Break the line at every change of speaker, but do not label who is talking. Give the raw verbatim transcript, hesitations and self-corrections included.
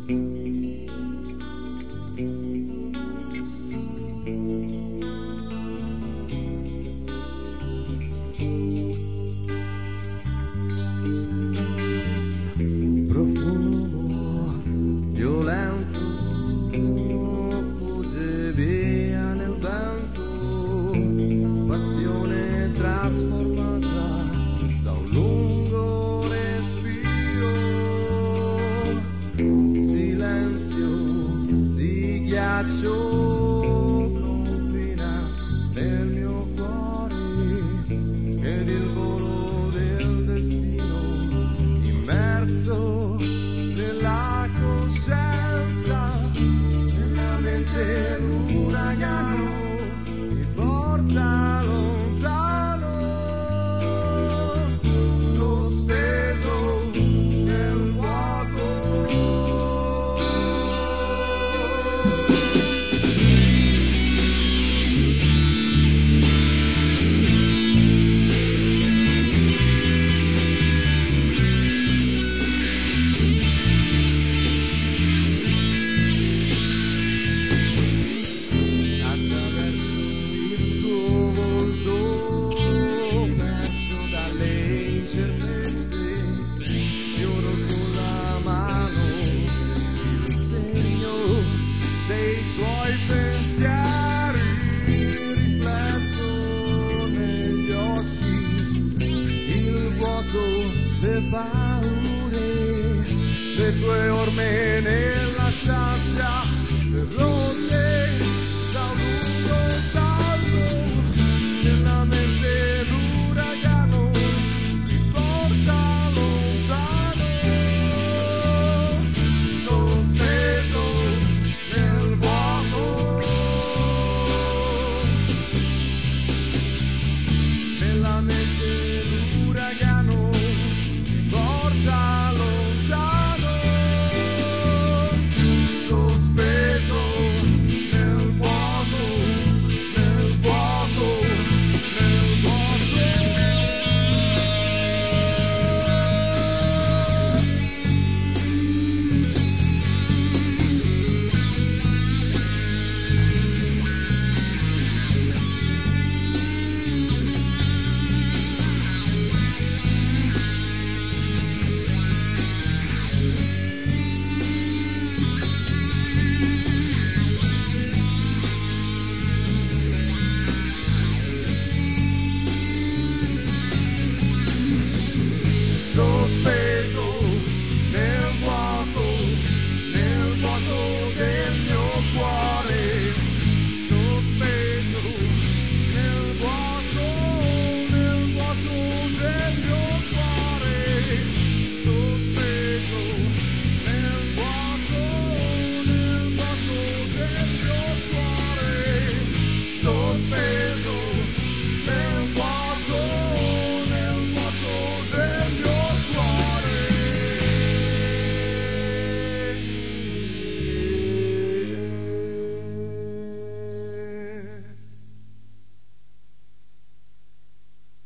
Profumo violento fugge via nel vento, passione trasformata da un lungo respiro, silenzio di ghiaccio confina nel mio cuore ed il volo del destino immerso nella coscienza, nella mente l'uragano mi porta lontano, sospeso nel vuoto. Attraverso il tuo volto, perso dalle incertezze, sfioro con la mano il segno dei tuoi pensieri, riflesso negli occhi, il vuoto, le paure, le tue orme nel